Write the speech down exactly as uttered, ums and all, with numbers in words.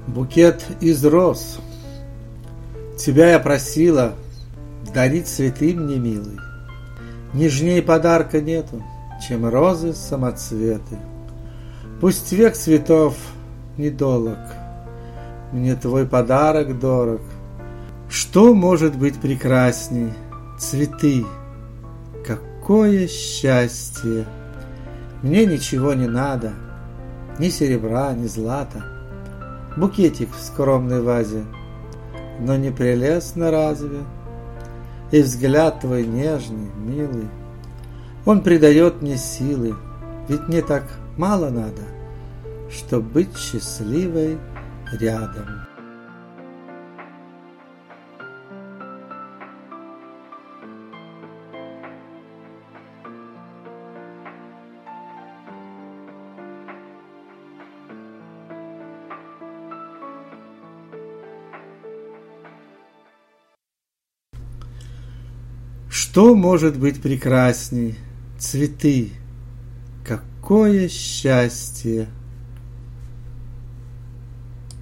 Букет из роз. Тебя я просила дарить цветы мне, милый. Нежней подарка нету, чем розы-самоцветы. Пусть век цветов недолог, мне твой подарок дорог. Что может быть прекрасней? Цветы. Какое счастье! Мне ничего не надо, ни серебра, ни злата. Букетик в скромной вазе, но не прелестно разве? И взгляд твой нежный, милый, он придает мне силы, ведь мне так мало надо, чтоб быть счастливой рядом. Что может быть прекрасней? Цветы. Какое счастье!